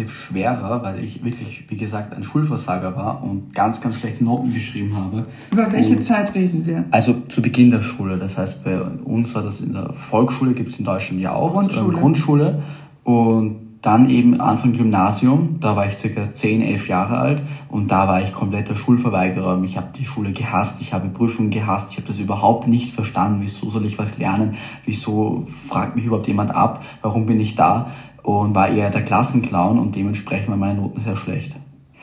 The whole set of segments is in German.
relativ schwerer, weil ich wirklich, wie gesagt, ein Schulversager war und ganz, ganz schlechte Noten geschrieben habe. Über welche Zeit reden wir? Also zu Beginn der Schule. Das heißt, bei uns war das in der Volksschule, gibt es in Deutschland ja auch. Grundschule. Und dann eben Anfang Gymnasium, da war ich circa 10, 11 Jahre alt und da war ich kompletter Schulverweigerer. Ich habe die Schule gehasst, ich habe Prüfungen gehasst, ich habe das überhaupt nicht verstanden. Wieso soll ich was lernen? Wieso fragt mich überhaupt jemand ab? Warum bin ich da? Und war eher der Klassenclown und dementsprechend waren meine Noten sehr schlecht.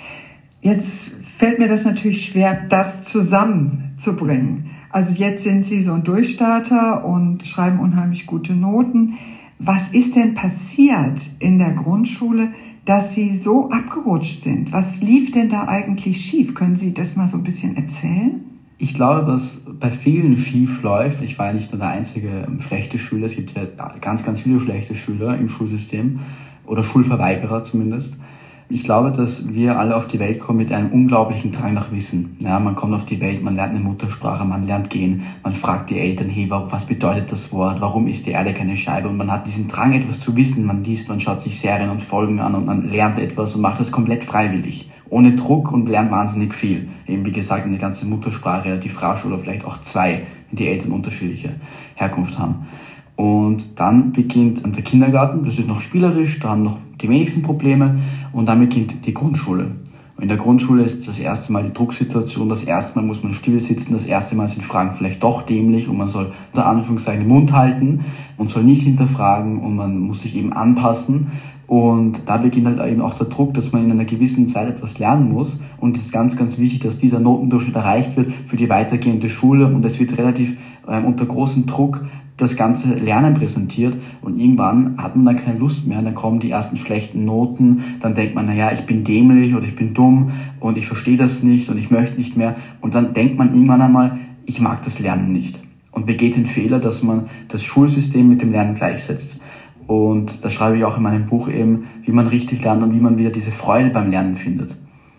Jetzt fällt mir das natürlich schwer, das zusammenzubringen. Also jetzt sind Sie so ein Durchstarter und schreiben unheimlich gute Noten. Was ist denn passiert in der Grundschule, dass Sie so abgerutscht sind? Was lief denn da eigentlich schief? Können Sie das mal so ein bisschen erzählen? Ich glaube, was bei vielen schief läuft, ich war ja nicht nur der einzige schlechte Schüler, es gibt ja ganz, ganz viele schlechte Schüler im Schulsystem oder Schulverweigerer zumindest. Ich glaube, dass wir alle auf die Welt kommen mit einem unglaublichen Drang nach Wissen. Ja, man kommt auf die Welt, man lernt eine Muttersprache, man lernt gehen, man fragt die Eltern, hey, was bedeutet das Wort, warum ist die Erde keine Scheibe? Und man hat diesen Drang, etwas zu wissen. Man liest, man schaut sich Serien und Folgen an und man lernt etwas und macht das komplett freiwillig. Ohne Druck und lernt wahnsinnig viel. Eben wie gesagt, eine ganze Muttersprache relativ rasch oder vielleicht auch 2, wenn die Eltern unterschiedliche Herkunft haben. Und dann beginnt der Kindergarten, das ist noch spielerisch, da haben noch die wenigsten Probleme und dann beginnt die Grundschule. Und in der Grundschule ist das erste Mal die Drucksituation, das erste Mal muss man still sitzen, das erste Mal sind Fragen vielleicht doch dämlich und man soll unter Anführungszeichen den Mund halten und soll nicht hinterfragen und man muss sich eben anpassen. Und da beginnt halt eben auch der Druck, dass man in einer gewissen Zeit etwas lernen muss. Und es ist ganz, ganz wichtig, dass dieser Notendurchschnitt erreicht wird für die weitergehende Schule. Und es wird relativ unter großem Druck das ganze Lernen präsentiert. Und irgendwann hat man dann keine Lust mehr. Dann kommen die ersten schlechten Noten. Dann denkt man, naja, ich bin dämlich oder ich bin dumm und ich verstehe das nicht und ich möchte nicht mehr. Und dann denkt man irgendwann einmal, ich mag das Lernen nicht. Und begeht den Fehler, dass man das Schulsystem mit dem Lernen gleichsetzt. Und da schreibe ich auch in meinem Buch eben, wie man richtig lernt und wie man wieder diese Freude beim Lernen findet.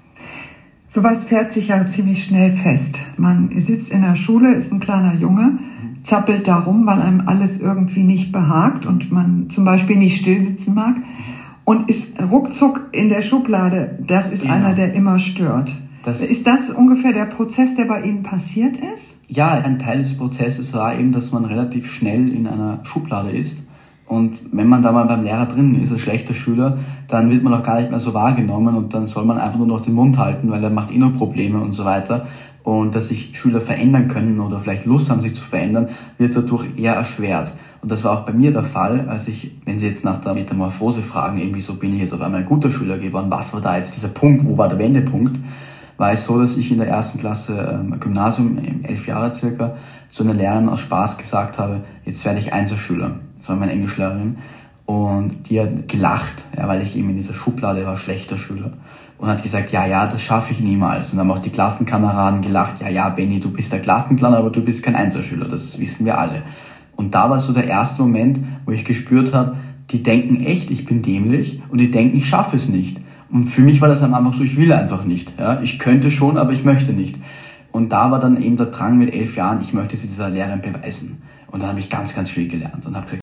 Sowas fährt sich ja ziemlich schnell fest. Man sitzt in der Schule, ist ein kleiner Junge, zappelt da rum, weil einem alles irgendwie nicht behagt und man zum Beispiel nicht still sitzen mag und ist ruckzuck in der Schublade. Das ist einer, der immer stört. Ist das ungefähr der Prozess, der bei Ihnen passiert ist? Ja, ein Teil des Prozesses war eben, dass man relativ schnell in einer Schublade ist. Und wenn man da mal beim Lehrer drin ist, als schlechter Schüler, dann wird man auch gar nicht mehr so wahrgenommen und dann soll man einfach nur noch den Mund halten, weil er macht nur Probleme und so weiter. Und dass sich Schüler verändern können oder vielleicht Lust haben, sich zu verändern, wird dadurch eher erschwert. Und das war auch bei mir der Fall, als ich, wenn Sie jetzt nach der Metamorphose fragen, irgendwie so bin ich jetzt auf einmal ein guter Schüler geworden, was war da jetzt dieser Punkt, wo war der Wendepunkt, war es so, dass ich in der 1. Klasse Gymnasium, 11 Jahre circa, zu einer Lehrerin aus Spaß gesagt habe, jetzt werde ich Einzelschüler. Das war meine Englischlehrerin. Und die hat gelacht, ja, weil ich eben in dieser Schublade war, schlechter Schüler. Und hat gesagt, ja, das schaffe ich niemals. Und dann haben auch die Klassenkameraden gelacht, ja, Benni, du bist der Klassenclown, aber du bist kein Einzelschüler, das wissen wir alle. Und da war so der erste Moment, wo ich gespürt habe, die denken echt, ich bin dämlich und die denken, ich schaffe es nicht. Und für mich war das einfach so, ich will einfach nicht. Ja, ich könnte schon, aber ich möchte nicht. Und da war dann eben der Drang mit 11 Jahren, ich möchte es dieser Lehrerin beweisen. Und dann habe ich ganz, ganz viel gelernt und habe gesagt,